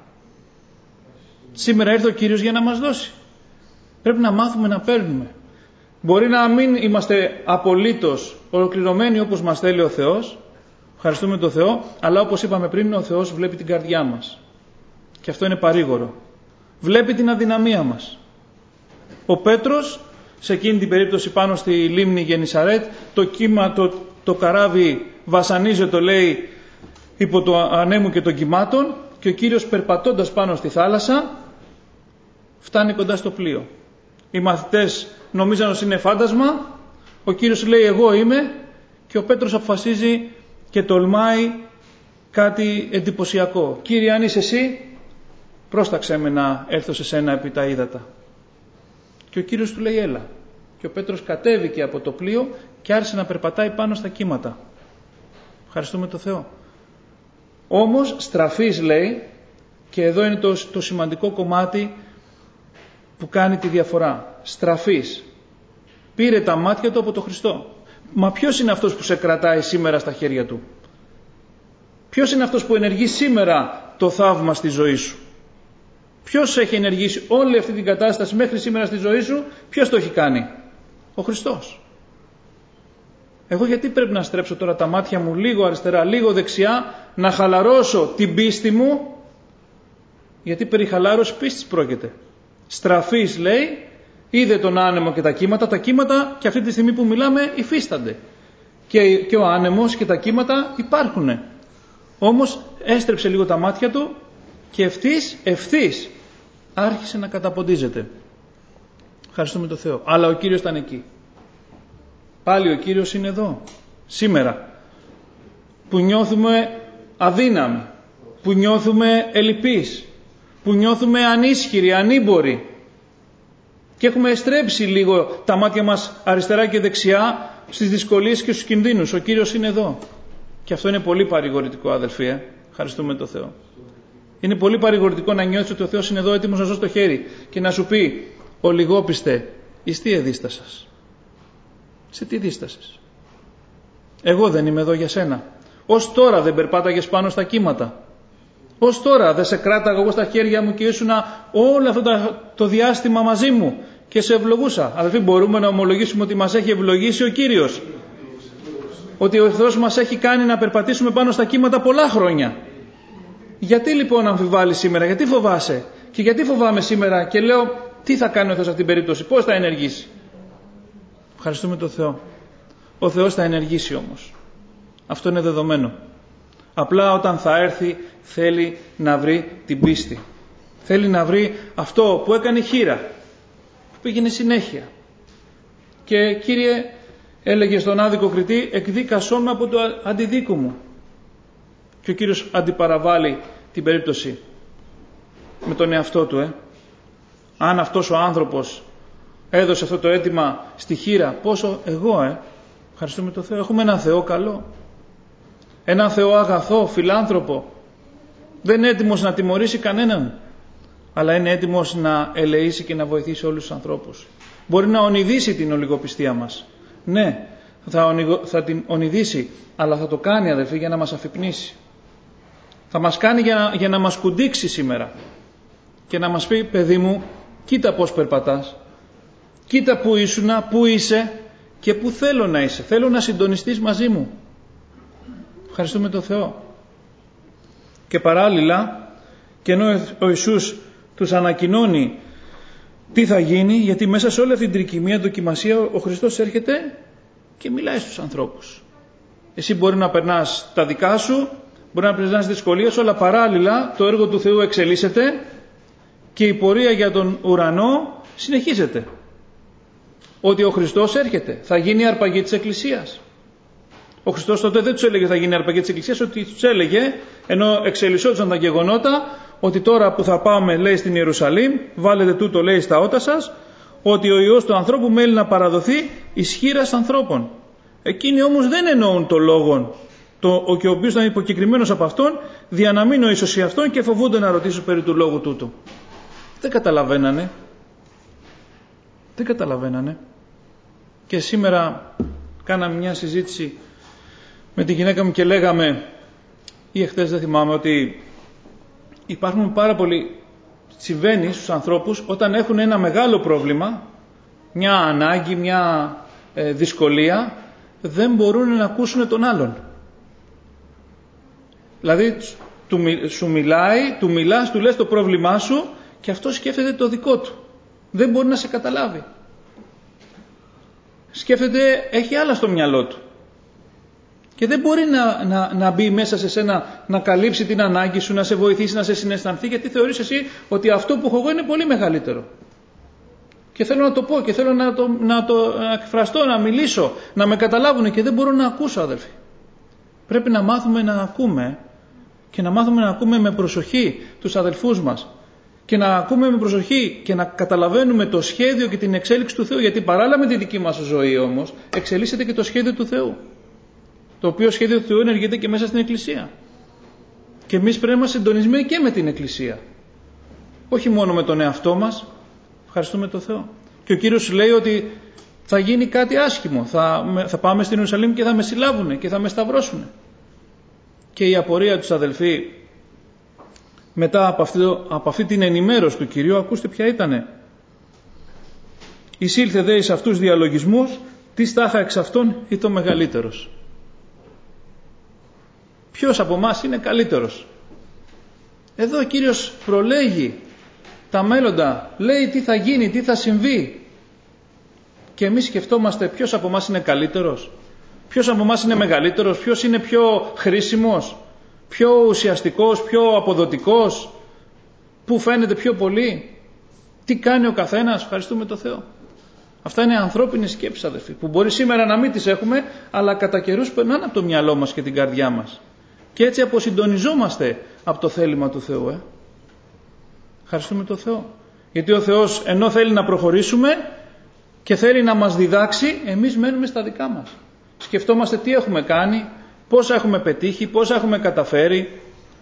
Σήμερα ήρθε ο Κύριος για να μας δώσει. Πρέπει να μάθουμε να παίρνουμε. Μπορεί να μην είμαστε απολύτως ολοκληρωμένοι όπως μας θέλει ο Θεός. Ευχαριστούμε τον Θεό. Αλλά όπως είπαμε πριν, ο Θεός βλέπει την καρδιά μας. Και αυτό είναι παρήγορο. Βλέπει την αδυναμία μας. Ο Πέτρος, σε εκείνη την περίπτωση πάνω στη λίμνη Γενισαρέτ, το κύμα, το, το καράβι βασανίζεται, λέει, υπό το ανέμου και των κυμάτων, και ο Κύριος περπατώντας πάνω στη θάλασσα φτάνει κοντά στο πλοίο. Οι μαθητές νομίζαν ότι είναι φάντασμα, ο Κύριος λέει εγώ είμαι, και ο Πέτρος αποφασίζει και τολμάει κάτι εντυπωσιακό. Κύριε, αν είσαι εσύ, πρόσταξέ με να έρθω σε σένα επί τα ύδατα. Και ο Κύριος του λέει έλα. Και ο Πέτρος κατέβηκε από το πλοίο και άρχισε να περπατάει πάνω στα κύματα. Ευχαριστούμε τον Θεό. Όμως στραφής, λέει, και εδώ είναι το, το σημαντικό κομμάτι που κάνει τη διαφορά. Στραφής. Πήρε τα μάτια του από τον Χριστό. Μα ποιος είναι αυτός που σε κρατάει σήμερα στα χέρια του? Ποιος είναι αυτός που ενεργεί σήμερα το θαύμα στη ζωή σου? Ποιος έχει ενεργήσει όλη αυτή την κατάσταση μέχρι σήμερα στη ζωή σου? Ποιος το έχει κάνει? Ο Χριστός. Εγώ γιατί πρέπει να στρέψω τώρα τα μάτια μου λίγο αριστερά, λίγο δεξιά, να χαλαρώσω την πίστη μου? Γιατί περί χαλάρωσης πίστης πρόκειται. Στραφής, λέει, είδε τον άνεμο και τα κύματα. Τα κύματα και αυτή τη στιγμή που μιλάμε υφίστανται. Και, και ο άνεμος και τα κύματα υπάρχουν. Όμως έστρεψε λίγο τα μάτια του και ευθύς, ευθύς άρχισε να καταποντίζεται. Ευχαριστούμε τον Θεό. Αλλά ο Κύριος ήταν εκεί. Πάλι ο Κύριος είναι εδώ. Σήμερα. Που νιώθουμε αδύναμοι. Που νιώθουμε ελλειπείς. Που νιώθουμε ανίσχυροι, ανήμποροι. Και έχουμε στρέψει λίγο τα μάτια μας αριστερά και δεξιά στις δυσκολίες και στους κινδύνους. Ο Κύριος είναι εδώ. Και αυτό είναι πολύ παρηγορητικό, αδελφοί. Ε. Ευχαριστούμε τον Θεό. Είναι πολύ παρηγορητικό να νιώθεις ότι ο Θεός είναι εδώ έτοιμος να σώσει το χέρι και να σου πει, ο λιγόπιστε, εις τι εδίστασας? Σε τι δίστασες? Εγώ δεν είμαι εδώ για σένα. Ως τώρα δεν περπάταγες πάνω στα κύματα. Ως τώρα δεν σε κράταγα εγώ στα χέρια μου και ήσουνα όλο αυτό το διάστημα μαζί μου και σε ευλογούσα. Αδελφοί, μπορούμε να ομολογήσουμε ότι μας έχει ευλογήσει ο Κύριος. Ότι ο Θεός μας έχει κάνει να περπατήσουμε πάνω στα κύματα πολλά χρόνια. Γιατί λοιπόν αμφιβάλλεις σήμερα, γιατί φοβάσαι? Και γιατί φοβάμαι σήμερα και λέω τι θα κάνει ο Θεός σε αυτήν την περίπτωση, πώς θα ενεργήσει? Ευχαριστούμε τον Θεό. Ο Θεός θα ενεργήσει όμως. Αυτό είναι δεδομένο. Απλά όταν θα έρθει θέλει να βρει την πίστη. Θέλει να βρει αυτό που έκανε χήρα, που πήγαινε συνέχεια. Και Κύριε, έλεγε στον άδικο κριτή, εκδίκασό με από το αντιδίκο μου. Και ο Κύριος αντιπαραβάλλει την περίπτωση με τον εαυτό του. Ε. Αν αυτός ο άνθρωπος έδωσε αυτό το αίτημα στη χήρα, πόσο εγώ, ε, ευχαριστούμε τον Θεό, έχουμε έναν Θεό καλό. Έναν Θεό αγαθό, φιλάνθρωπο. Δεν είναι έτοιμος να τιμωρήσει κανέναν, αλλά είναι έτοιμος να ελεήσει και να βοηθήσει όλους τους ανθρώπους. Μπορεί να ονειδήσει την ολιγοπιστία μας. Ναι, θα, ονειδο, θα την ονειδήσει, αλλά θα το κάνει, αδελφοί, για να μας αφυπνήσει. Θα μας κάνει για να, για να μας κουντήξει σήμερα και να μας πει, παιδί μου, κοίτα πώς περπατάς, κοίτα που ήσουνα, που είσαι και που θέλω να είσαι. Θέλω να συντονιστείς μαζί μου. Ευχαριστούμε τον Θεό. Και παράλληλα, και ενώ ο Ιησούς τους ανακοινώνει τι θα γίνει, γιατί μέσα σε όλη αυτή την τρικυμία, δοκιμασία, ο Χριστός έρχεται και μιλάει στους ανθρώπους. Εσύ μπορεί να περνάς τα δικά σου, μπορεί να περνάς δυσκολίες, αλλά παράλληλα το έργο του Θεού εξελίσσεται και η πορεία για τον ουρανό συνεχίζεται. Ότι ο Χριστός έρχεται, θα γίνει η αρπαγή της Εκκλησίας. Ο Χριστός τότε δεν τους έλεγε θα γίνει η αρπαγή της Εκκλησίας, ότι τους έλεγε, ενώ εξελισσόντουσαν τα γεγονότα, ότι τώρα που θα πάμε, λέει, στην Ιερουσαλήμ, βάλετε τούτο, λέει, στα ότα σας, ότι ο Υιός του ανθρώπου μέλει να παραδοθεί εις χείρας ανθρώπων. Εκείνοι όμως δεν εννοούν το λόγο, το, ο, και ο οποίος ήταν υποκεκριμένος από αυτόν, δια να μην νοήσωσι αυτόν και φοβούνται να ρωτήσουν περί του λόγου τούτου. Δεν καταλαβαίνανε. Δεν καταλαβαίνανε. Και σήμερα κάναμε μια συζήτηση με τη γυναίκα μου και λέγαμε, ή εχθές δεν θυμάμαι, ότι υπάρχουν πάρα πολλοί, συμβαίνει στους ανθρώπους όταν έχουν ένα μεγάλο πρόβλημα, μια ανάγκη, μια ε, δυσκολία, δεν μπορούν να ακούσουν τον άλλον. Δηλαδή του, σου μιλάει, του μιλάς, του λες το πρόβλημά σου και αυτό σκέφτεται το δικό του. Δεν μπορεί να σε καταλάβει. Σκέφτεται, έχει άλλα στο μυαλό του. Και δεν μπορεί να, να, να μπει μέσα σε σένα, να καλύψει την ανάγκη σου, να σε βοηθήσει, να σε συναισθανθεί, γιατί θεωρείς εσύ ότι αυτό που έχω εγώ είναι πολύ μεγαλύτερο. Και θέλω να το πω και θέλω να το, να το να εκφραστώ, να μιλήσω, να με καταλάβουν και δεν μπορώ να ακούσω, αδελφοί. Πρέπει να μάθουμε να ακούμε και να μάθουμε να ακούμε με προσοχή τους αδελφούς μας και να ακούμε με προσοχή και να καταλαβαίνουμε το σχέδιο και την εξέλιξη του Θεού, γιατί παράλληλα με τη δική μας ζωή όμως εξελίσσεται και το σχέδιο του Θεού, το οποίο σχέδιο του Θεού ενεργείται και μέσα στην Εκκλησία. Και εμείς πρέπει να είμαστε συντονισμένοι και με την Εκκλησία. Όχι μόνο με τον εαυτό μας. Ευχαριστούμε τον Θεό. Και ο Κύριος λέει ότι θα γίνει κάτι άσχημο. Θα, θα πάμε στην Ιερουσαλήμ και θα με συλλάβουν και θα με σταυρώσουν. Και η απορία τους, αδελφοί, μετά από αυτή, από αυτή την ενημέρωση του Κυρίου, ακούστε ποια ήτανε. Εισήλθε δε εις αυτούς διαλογισμούς, τι τάχα εξ αυτών ή το μεγαλύτερος. Ποιος από εμάς είναι καλύτερος? Εδώ ο Κύριος προλέγει τα μέλλοντα, λέει τι θα γίνει, τι θα συμβεί. Και εμείς σκεφτόμαστε ποιος από εμάς είναι καλύτερος, ποιος από εμάς είναι μεγαλύτερος, ποιος είναι πιο χρήσιμος, πιο ουσιαστικός, πιο αποδοτικός, που φαίνεται πιο πολύ, τι κάνει ο καθένας. Ευχαριστούμε τον Θεό. Αυτά είναι ανθρώπινες σκέψεις, αδελφοί, που μπορεί σήμερα να μην τις έχουμε, αλλά κατά καιρούς περνάνε από το μυαλό μας και την καρδιά μας. Και έτσι αποσυντονιζόμαστε από το θέλημα του Θεού. Ε. Ευχαριστούμε τον Θεό. Γιατί ο Θεός, ενώ θέλει να προχωρήσουμε, και θέλει να μας διδάξει, εμείς μένουμε στα δικά μας. Σκεφτόμαστε τι έχουμε κάνει, πόσα έχουμε πετύχει, πόσα έχουμε καταφέρει,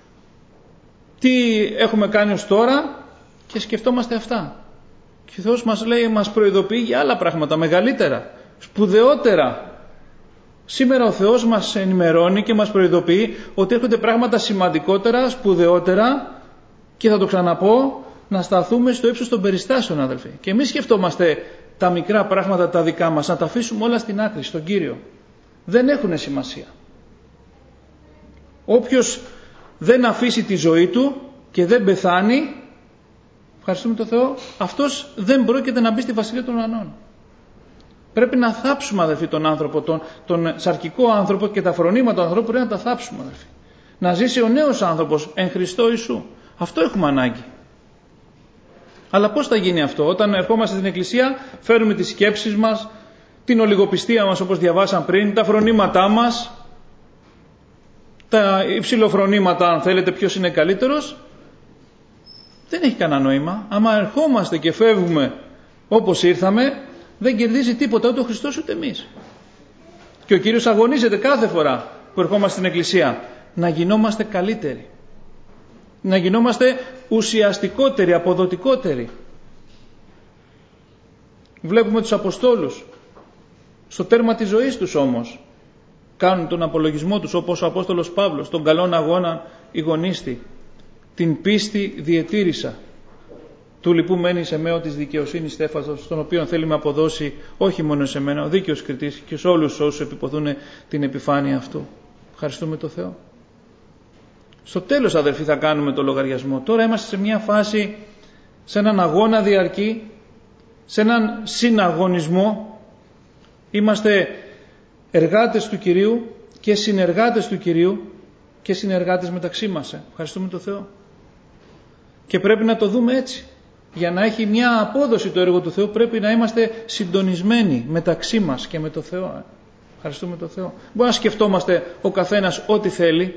τι έχουμε κάνει ως τώρα και σκεφτόμαστε αυτά. Και ο Θεός μας λέει, μας προειδοποιεί για άλλα πράγματα μεγαλύτερα, σπουδαιότερα. Σήμερα ο Θεός μας ενημερώνει και μας προειδοποιεί ότι έρχονται πράγματα σημαντικότερα, σπουδαιότερα, και θα το ξαναπώ, να σταθούμε στο ύψος των περιστάσεων, αδελφοί. Και εμείς σκεφτόμαστε τα μικρά πράγματα τα δικά μας, να τα αφήσουμε όλα στην άκρη, στον Κύριο. Δεν έχουν σημασία. Όποιος δεν αφήσει τη ζωή του και δεν πεθάνει, ευχαριστούμε τον Θεό, αυτός δεν πρόκειται να μπει στη Βασιλεία των Ουρανών. Πρέπει να θάψουμε, αδελφοί, τον άνθρωπο, τον, τον σαρκικό άνθρωπο, και τα φρονήματα του ανθρώπου πρέπει να τα θάψουμε, αδελφοί. Να ζήσει ο νέος άνθρωπος εν Χριστώ Ιησού. Αυτό έχουμε ανάγκη. Αλλά πώς θα γίνει αυτό? Όταν ερχόμαστε στην Εκκλησία, φέρουμε τις σκέψεις μας, την ολιγοπιστία μας όπως διαβάσαμε πριν, τα φρονήματά μας, τα υψηλοφρονήματα, αν θέλετε, ποιος είναι καλύτερος. Δεν έχει κανένα νόημα. Άμα ερχόμαστε και φεύγουμε όπως ήρθαμε, δεν κερδίζει τίποτα ούτε ο Χριστός ούτε εμείς. Και ο Κύριος αγωνίζεται κάθε φορά που ερχόμαστε στην Εκκλησία να γινόμαστε καλύτεροι, να γινόμαστε ουσιαστικότεροι, αποδοτικότεροι. Βλέπουμε τους Αποστόλους, στο τέρμα της ζωής τους όμως, κάνουν τον απολογισμό τους, όπως ο Απόστολος Παύλος, τον καλόν αγώνα ηγονίστη, την πίστη διετήρησα, του λοιπού μένει σε μέο της δικαιοσύνης στέφατος, τον οποίο θέλει να αποδώσει όχι μόνο σε μένα, ο δίκαιος κριτής, και σε όλους όσους επιποθούν την επιφάνεια αυτού. Ευχαριστούμε τον Θεό. Στο τέλος, αδελφοί, θα κάνουμε το λογαριασμό. Τώρα είμαστε σε μια φάση, σε έναν αγώνα διαρκή, σε έναν συναγωνισμό. Είμαστε εργάτες του Κυρίου και συνεργάτες του Κυρίου και συνεργάτες μεταξύ μας. Ευχαριστούμε τον Θεό. Και πρέπει να το δούμε έτσι. Για να έχει μια απόδοση το έργο του Θεού πρέπει να είμαστε συντονισμένοι μεταξύ μας και με το Θεό. Ευχαριστούμε τον Θεό. Μπορεί να σκεφτόμαστε ο καθένας ό,τι θέλει.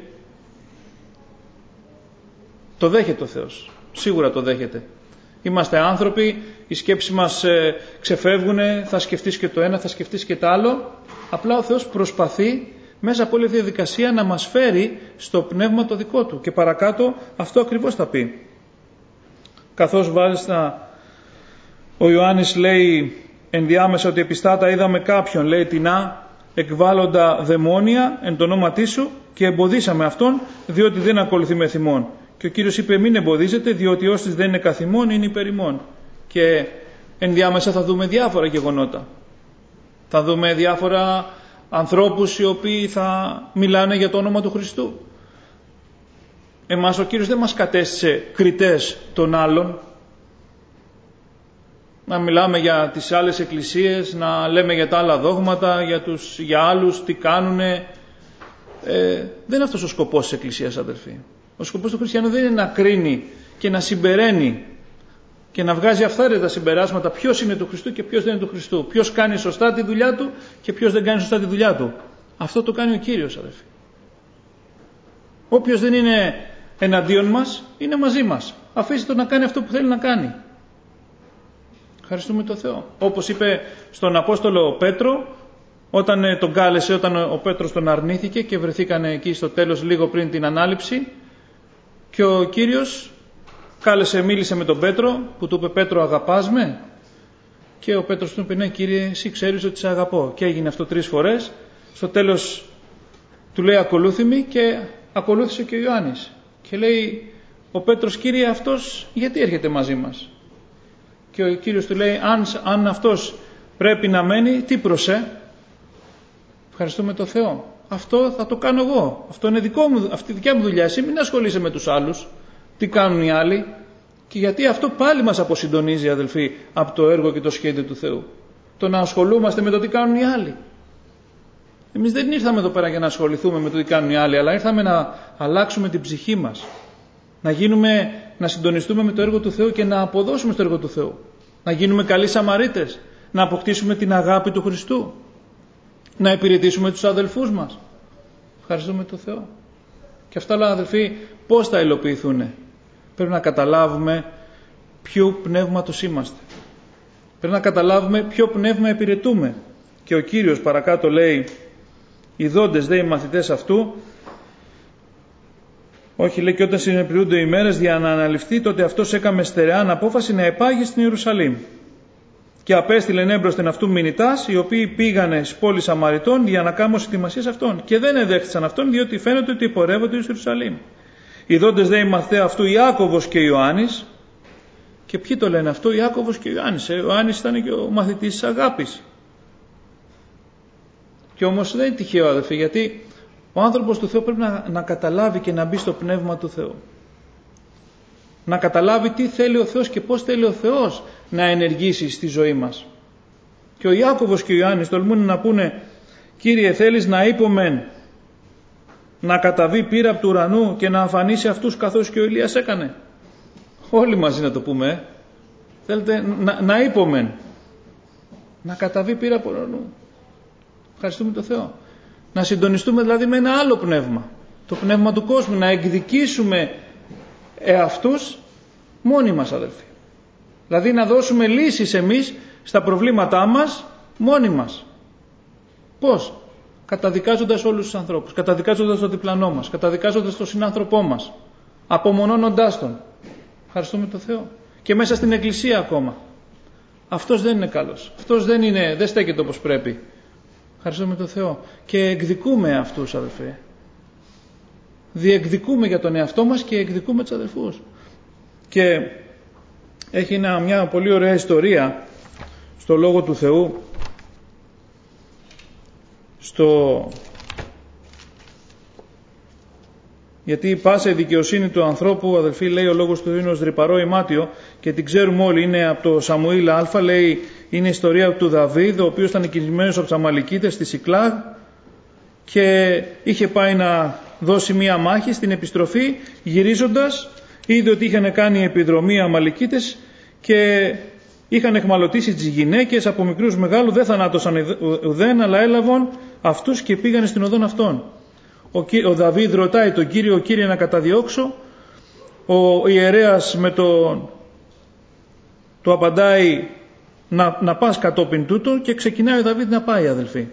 Το δέχεται ο Θεός. Σίγουρα το δέχεται. Είμαστε άνθρωποι, οι σκέψεις μας ε, ξεφεύγουν, θα σκεφτείς και το ένα, θα σκεφτείς και το άλλο. Απλά ο Θεός προσπαθεί μέσα από όλη τη διαδικασία να μας φέρει στο πνεύμα το δικό Του. Και παρακάτω αυτό ακριβώς θα πει. Καθώς βάλιστα ο Ιωάννης λέει ενδιάμεσα ότι επιστάτα είδαμε κάποιον, λέει τεινά, εκβάλλοντα δαιμόνια εν το όνόματί σου, και εμποδίσαμε αυτόν, διότι δεν ακολουθεί με θυμόν. Και ο Κύριος είπε μην εμποδίζετε, διότι όσοι δεν είναι καθημών είναι υπέρ ημών. Και ενδιάμεσα θα δούμε διάφορα γεγονότα. Θα δούμε διάφορα ανθρώπους οι οποίοι θα μιλάνε για το όνομα του Χριστού. Εμάς ο Κύριος δεν μας κατέστησε κριτές των άλλων. Να μιλάμε για τις άλλες εκκλησίες, να λέμε για τα άλλα δόγματα, για, τους, για άλλους τι κάνουνε. Ε, δεν είναι αυτός ο σκοπός της εκκλησίας, αδελφοί. Ο σκοπός του χριστιανού δεν είναι να κρίνει και να συμπεραίνει και να βγάζει αυθαίρετα συμπεράσματα ποιος είναι του Χριστού και ποιος δεν είναι του Χριστού. Ποιος κάνει σωστά τη δουλειά του και ποιος δεν κάνει σωστά τη δουλειά του. Αυτό το κάνει ο Κύριος, αδελφοί. Όποιος δεν είναι εναντίον μας, είναι μαζί μας. Αφήστε το να κάνει αυτό που θέλει να κάνει. Ευχαριστούμε τον Θεό. Όπως είπε στον Απόστολο Πέτρο, όταν τον κάλεσε, όταν ο Πέτρος τον αρνήθηκε και βρεθήκανε εκεί στο τέλος λίγο πριν την ανάληψη, και ο Κύριος κάλεσε, μίλησε με τον Πέτρο, που του είπε Πέτρο αγαπάς με? Και ο Πέτρος του είπε ναι Κύριε, εσύ ξέρεις ότι σε αγαπώ. Και έγινε αυτό τρεις φορές. Στο τέλος του λέει ακολούθη με, και ακολούθησε και ο Ιωάννης. Και λέει ο Πέτρος, Κύριε, αυτός γιατί έρχεται μαζί μας? Και ο Κύριος του λέει, αν, αν αυτός πρέπει να μένει, τι προσέ? Ευχαριστούμε τον Θεό. Αυτό θα το κάνω εγώ. Αυτό είναι δικό μου, αυτή η δικιά μου δουλειά. Εσύ μην ασχολείσαι με τους άλλους, τι κάνουν οι άλλοι. Και γιατί αυτό πάλι μας αποσυντονίζει, αδελφοί, από το έργο και το σχέδιο του Θεού. Το να ασχολούμαστε με το τι κάνουν οι άλλοι. Εμείς δεν ήρθαμε εδώ πέρα για να ασχοληθούμε με το τι κάνουν οι άλλοι, αλλά ήρθαμε να αλλάξουμε την ψυχή μας. Να γίνουμε, να συντονιστούμε με το έργο του Θεού και να αποδώσουμε στο έργο του Θεού. Να γίνουμε καλοί Σαμαρίτες. Να αποκτήσουμε την αγάπη του Χριστού. Να υπηρετήσουμε τους αδελφούς μας. Ευχαριστούμε τον Θεό. Και αυτά όλα, αδελφοί, πώς θα υλοποιηθούν? Πρέπει να καταλάβουμε ποιου πνεύματος είμαστε. Πρέπει να καταλάβουμε ποιο πνεύμα υπηρετούμε. Και ο Κύριος παρακάτω λέει, ιδώντες δε οι μαθητές αυτού, όχι λέει, και όταν συνεπληρούνται οι μέρες για να αναλυφθεί, τότε αυτός έκαμε στερεάν απόφαση να επάγει στην Ιερουσαλήμ. Και απέστειλεν έμπροσθεν αυτού μηνυτάς, οι οποίοι πήγανε στις πόλεις Σαμαριτών για να κάνουν ετοιμασίες αυτών. Και δεν εδέχθησαν αυτόν, διότι φαίνεται ότι πορεύονται εις Ιερουσαλήμ. Ιδώντες δε οι μαθητές αυτού, Ιάκωβος και Ιωάννης. Και ποιοι το λένε αυτό, Ιάκωβος και Ιωάννης. Ο Ιωάννης ήταν και ο μαθητής της αγάπης. Και όμως δεν είναι τυχαίο, αδελφοί, γιατί ο άνθρωπος του Θεού πρέπει να, να καταλάβει και να μπει στο πνεύμα του Θεού. Να καταλάβει τι θέλει ο Θεός και πώς θέλει ο Θεός να ενεργήσει στη ζωή μας. Και ο Ιάκωβος και ο Ιωάννης τολμούν να πούνε, Κύριε, θέλεις να είπομεν να καταβεί πύρα από του ουρανού και να εμφανίσει αυτούς καθώς και ο Ηλίας έκανε? Όλοι μαζί να το πούμε, ε. Θέλετε να, να είπομεν να καταβεί πύρα από του ουρανού. Ευχαριστούμε τον Θεό. Να συντονιστούμε δηλαδή με ένα άλλο πνεύμα, το πνεύμα του κόσμου, να εκδικήσουμε εαυτούς μόνοι μας, αδελφοί. Δηλαδή να δώσουμε λύσεις εμείς στα προβλήματά μας μόνοι μας. Πώς? Καταδικάζοντας όλους τους ανθρώπους, καταδικάζοντας τον διπλανό μας, καταδικάζοντας τον συνάνθρωπό μας, απομονώνοντάς τον. Ευχαριστούμε τον Θεό. Και μέσα στην εκκλησία ακόμα. Αυτός δεν είναι καλός. Αυτός δεν, είναι, δεν στέκεται όπως πρέπει. Ευχαριστούμε τον Θεό. Και εκδικούμε αυτούς, αδελφοί. Διεκδικούμε για τον εαυτό μας και εκδικούμε τους αδελφούς. Και έχει ένα, μια πολύ ωραία ιστορία στο Λόγο του Θεού, στο... γιατί πάσα η δικαιοσύνη του ανθρώπου, αδελφοί, λέει ο Λόγος του Θεού, είναι ως δρυπαρό ημάτιο, και την ξέρουμε όλοι, είναι από το Σαμουήλ Α, λέει, είναι η ιστορία του Δαβίδ, ο οποίος ήταν κινημένος από τους Αμαλικίτες στη Σικλάγ και είχε πάει να δώσει μία μάχη. Στην επιστροφή, γυρίζοντας, είδε ότι είχαν κάνει επιδρομή οι Αμαλικίτες και είχαν εχμαλωτήσει τις γυναίκες από μικρούς μεγάλου, δεν θανάτωσαν ουδέν, αλλά έλαβαν αυτούς και πήγαν στην οδόν αυτών. Ο, ο Δαβίδ ρωτάει τον Κύριο, Κύριε, να καταδιώξω? Ο ιερέας με το, το απαντάει να, να πας κατόπιν τούτο, και ξεκινάει ο Δαβίδ να πάει, αδελφοί.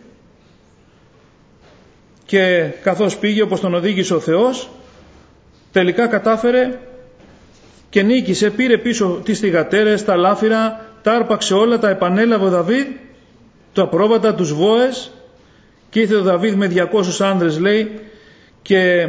Και καθώς πήγε όπως τον οδήγησε ο Θεός, τελικά κατάφερε και νίκησε, πήρε πίσω τις θυγατέρες, τα λάφυρα, τα άρπαξε όλα, τα επανέλαβε ο Δαβίδ, τα πρόβατα, τους βόες, και ήρθε ο Δαβίδ με διακόσιους άνδρες, λέει, και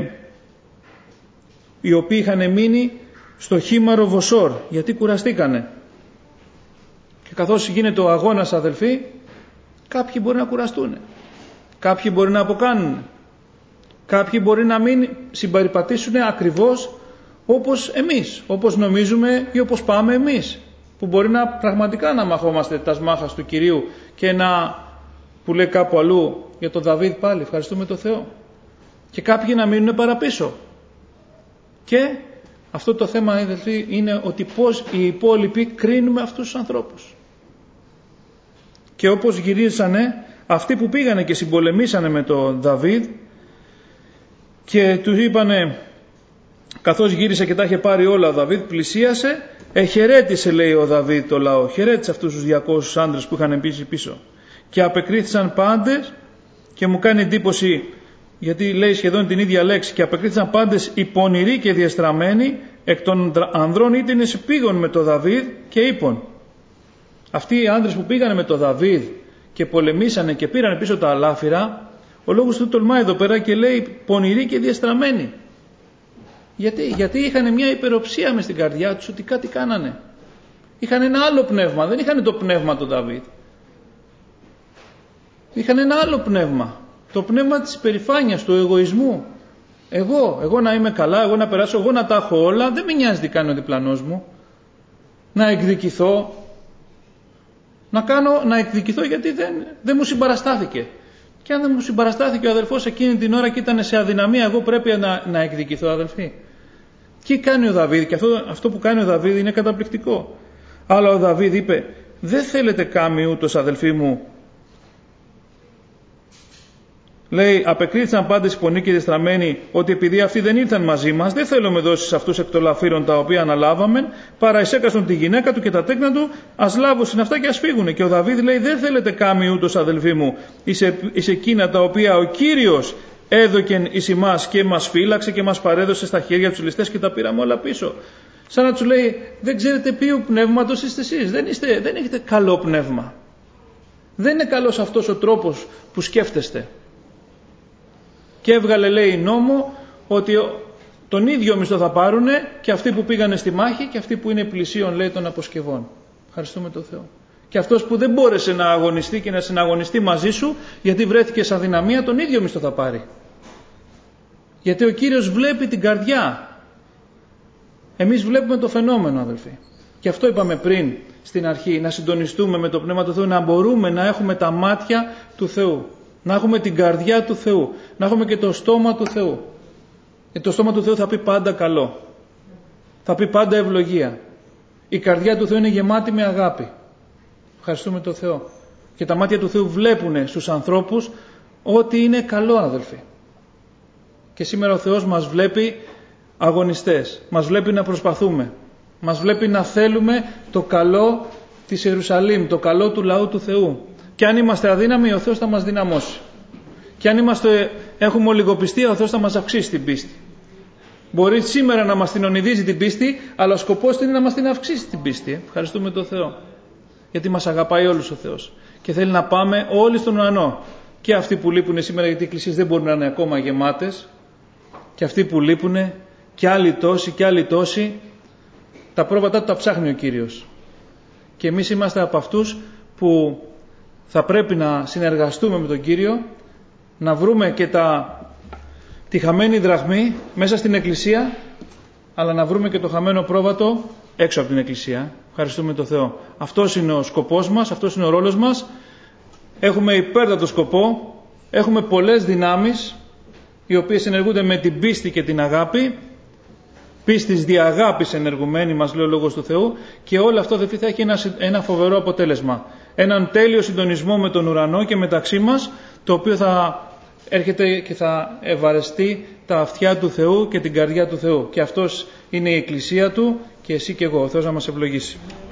οι οποίοι είχαν μείνει στο χήμαρο Βοσόρ, γιατί κουραστήκανε. Και καθώς γίνεται ο αγώνας, αδελφοί, κάποιοι μπορεί να κουραστούν, κάποιοι μπορεί να αποκάνουν, κάποιοι μπορεί να μην συμπαριπατήσουν ακριβώς όπως εμείς, όπως νομίζουμε ή όπως πάμε εμείς, που μπορεί να πραγματικά να μαχόμαστε τα σμάχας του Κυρίου και να, που λέει κάπου αλλού για τον Δαβίδ πάλι, ευχαριστούμε τον Θεό, και κάποιοι να μείνουν παραπίσω. Και αυτό το θέμα, αδελφοί, είναι ότι πώς οι υπόλοιποι κρίνουμε αυτούς τους ανθρώπους. Και όπως γυρίσανε αυτοί που πήγανε και συμπολεμήσανε με τον Δαβίδ και του είπανε, καθώς γύρισε και τα είχε πάρει όλα ο Δαβίδ, πλησίασε, εχαιρέτησε, λέει, ο Δαβίδ το λαό, χαιρέτησε αυτούς τους διακόσιους άντρες που είχαν πίσει πίσω, και απεκρίθησαν πάντες, και μου κάνει εντύπωση γιατί λέει σχεδόν την ίδια λέξη, και απεκρίθησαν πάντες οι πονηροί και διεστραμμένοι εκ των ανδρών ήτινε πήγον με τον Δαβίδ και είπον. Αυτοί οι άντρες που πήγανε με τον Δαβίδ και πολεμήσανε και πήραν πίσω τα αλάφυρα, ο λόγος του τολμάει εδώ πέρα και λέει πονηροί και διεστραμμένοι. Γιατί, γιατί είχαν μια υπεροψία μες στην καρδιά τους ότι κάτι κάνανε. Είχαν ένα άλλο πνεύμα, δεν είχαν το πνεύμα του Δαβίδ. Είχαν ένα άλλο πνεύμα. Το πνεύμα της υπερηφάνειας, του εγωισμού. Εγώ, εγώ να είμαι καλά, εγώ να περάσω, εγώ να τα έχω όλα, δεν με νοιάζει τι κάνει ο διπλανός μου. Να εκδικηθώ. Να κάνω, να εκδικηθώ γιατί δεν, δεν μου συμπαραστάθηκε. Και αν δεν μου συμπαραστάθηκε ο αδελφός εκείνη την ώρα και ήταν σε αδυναμία, εγώ πρέπει να, να εκδικηθώ, αδελφοί. Τι κάνει ο Δαβίδ? Και αυτό, αυτό που κάνει ο Δαβίδ είναι καταπληκτικό. Αλλά ο Δαβίδ είπε, δεν θέλετε κάμει ούτως, αδελφοί μου, Λέει, απεκρίθησαν πάντες οι πονοί και δεστραμμένοι ότι επειδή αυτοί δεν ήρθαν μαζί μας, δεν θέλουμε δώσεις αυτούς εκ των λαφύρων τα οποία αναλάβαμε, παρά εισέκαστον τη γυναίκα του και τα τέκνα του, ας λάβουν αυτά και ας φύγουν. Και ο Δαβίδ λέει, δεν θέλετε κάμοι ούτως αδελφοί μου, εις εκείνα τα οποία ο Κύριος έδωκεν εις εμάς και μας φύλαξε και μας παρέδωσε στα χέρια τους ληστές και τα πήραμε όλα πίσω. Σαν να τους λέει, δεν ξέρετε ποιο πνεύματος είστε εσείς, δεν, είστε, δεν έχετε καλό πνεύμα. Δεν είναι καλός αυτός ο τρόπος που σκέφτεστε. Και έβγαλε, λέει, νόμο ότι τον ίδιο μισθό θα πάρουν και αυτοί που πήγανε στη μάχη και αυτοί που είναι πλησίον, λέει, των αποσκευών. Ευχαριστούμε τον Θεό. Και αυτός που δεν μπόρεσε να αγωνιστεί και να συναγωνιστεί μαζί σου, γιατί βρέθηκε σε αδυναμία, τον ίδιο μισθό θα πάρει. Γιατί ο Κύριος βλέπει την καρδιά. Εμείς βλέπουμε το φαινόμενο, αδελφοί. Και αυτό είπαμε πριν στην αρχή, να συντονιστούμε με το Πνεύμα του Θεού, να μπορούμε να έχουμε τα μάτια του Θεού. Να έχουμε την καρδιά του Θεού. Να έχουμε και το στόμα του Θεού. Γιατί το στόμα του Θεού θα πει πάντα καλό. Θα πει πάντα ευλογία. Η καρδιά του Θεού είναι γεμάτη με αγάπη. Ευχαριστούμε τον Θεό. Και τα μάτια του Θεού βλέπουν στους ανθρώπους ότι είναι καλό, αδελφοί. Και σήμερα ο Θεός μας βλέπει αγωνιστές. Μας βλέπει να προσπαθούμε. Μας βλέπει να θέλουμε το καλό της Ιερουσαλήμ, το καλό του λαού του Θεού. Και αν είμαστε αδύναμοι, ο Θεός θα μας δυναμώσει. Και αν είμαστε, έχουμε ολιγοπιστία, ο Θεός θα μας αυξήσει την πίστη. Μπορεί σήμερα να μας την ονειδίζει την πίστη, αλλά ο σκοπός του είναι να μας την αυξήσει την πίστη. Ευχαριστούμε τον Θεό. Γιατί μας αγαπάει όλους ο Θεός. Και θέλει να πάμε όλοι στον ουρανό. Και αυτοί που λείπουν σήμερα, γιατί οι εκκλησίες δεν μπορούν να είναι ακόμα γεμάτες. Και αυτοί που λείπουν, και άλλοι τόσοι, και άλλοι τόσοι. Τα πρόβατά του τα ψάχνει ο Κύριος. Και εμείς είμαστε από αυτούς που θα πρέπει να συνεργαστούμε με τον Κύριο, να βρούμε και τα, τη χαμένη δραχμή μέσα στην εκκλησία, αλλά να βρούμε και το χαμένο πρόβατο έξω από την εκκλησία. Ευχαριστούμε τον Θεό. Αυτός είναι ο σκοπός μας, αυτός είναι ο ρόλος μας. Έχουμε υπέρτατο σκοπό, έχουμε πολλές δυνάμεις, οι οποίες ενεργούνται με την πίστη και την αγάπη. Πίστης δια αγάπης ενεργουμένη, μας λέει ο Λόγος του Θεού, και όλο αυτό δεν θα έχει ένα, ένα φοβερό αποτέλεσμα. Έναν τέλειο συντονισμό με τον ουρανό και μεταξύ μας, το οποίο θα έρχεται και θα ευαρεστεί τα αυτιά του Θεού και την καρδιά του Θεού. Και αυτός είναι η Εκκλησία του και εσύ και εγώ. Ο Θεός να μας ευλογήσει.